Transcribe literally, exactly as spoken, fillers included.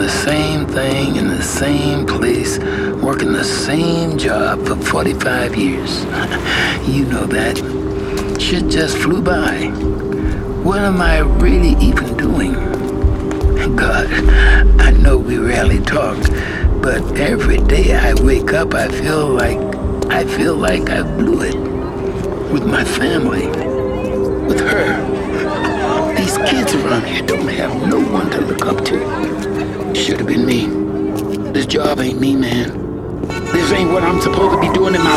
the same thing in the same place, working the same job for forty-five years. You know that. Shit just flew by. What am I really even doing? God, I know we rarely talk, but every day I wake up, I feel like, I feel like I blew it. With my family. With her. These kids around here don't have no one to look up to. Should have been me. This job ain't me, man. This ain't what I'm supposed to be doing in my